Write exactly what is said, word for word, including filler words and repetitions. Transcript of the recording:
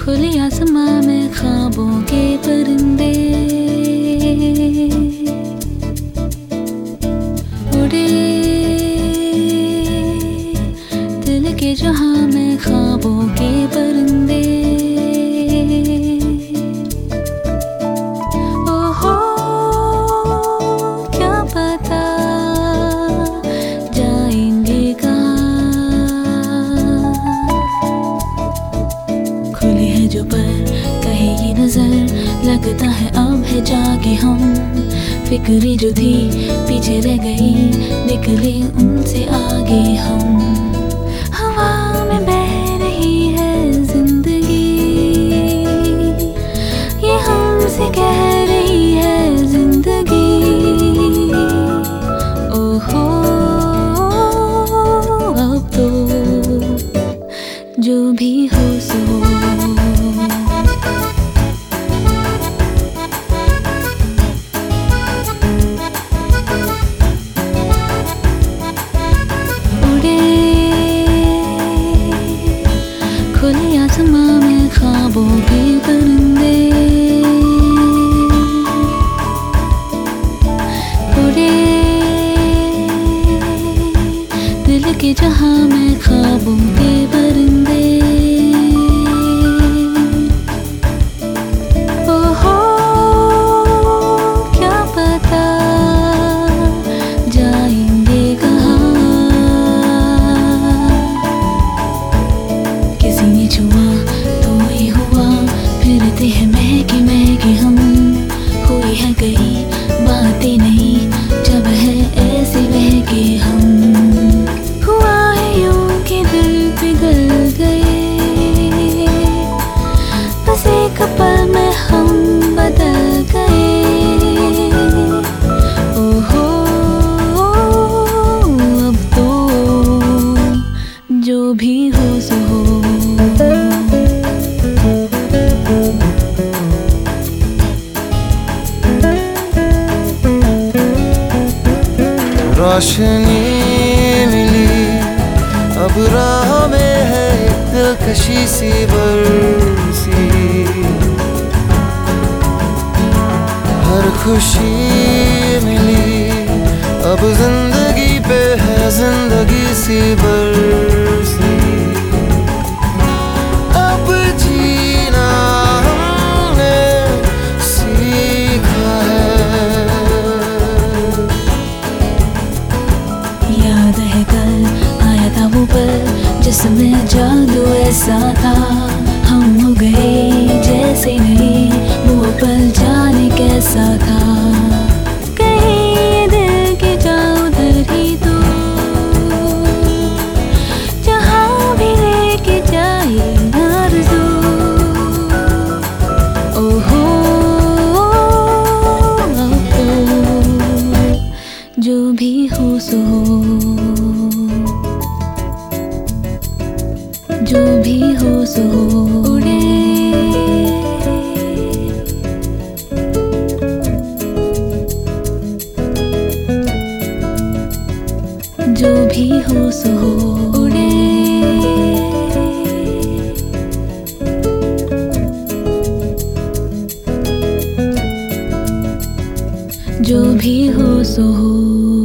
खुले आसमां में ख्वाबों के परिंदे उड़े, दिल के जहां में ख्वाबों के परिंदे। ओहो क्या पता जाएंगे कहाँ, खुले हैं जो पर कहे ये नजर, लगता है अब है जाके हम। फिक्रें जो थी पीछे रह गई, निकले उनसे आगे हम। हवा में बह रही है जिंदगी, ये हमसे कह रही है जिंदगी। ओहो अब तो जो भी हो सो, खुले आसमां में ख्वाबों के परिंदे उड़े, दिल के जहां में ख्वाबों के परिंदे। ओहो क्या पता जाएंगे कहाँ, किसी ने छुआ तो ही हुआ, फिरते हैं महके महके हम। हुई है कई बातें नहीं जब है ऐसे बहके हम। हुआ है यूं कि दिल पिघल गए, बस एक पल में हम बदल गए। ओहो अब तो जो भी हो सो हो, रोशनी मिली अब राह में है दिलकशी सी बरसी। हर खुशी मिली अब जिंदगी पे है जिंदगी सी बरसी। अब जीना हमने सीखा है, याद है कल आया था वो पल जिसमें जादू ऐसा था। हम हो गए जैसे नहीं, वो पल जाने कैसा था। कहीं दिल के जाओ उधर ही तो, जहाँ भी लेके जाए आरज़ू। ओहो अब तो जो भी हो सो, जो भी हो सो उड़े, जो भी हो सो उड़े। जो भी हो सो हो।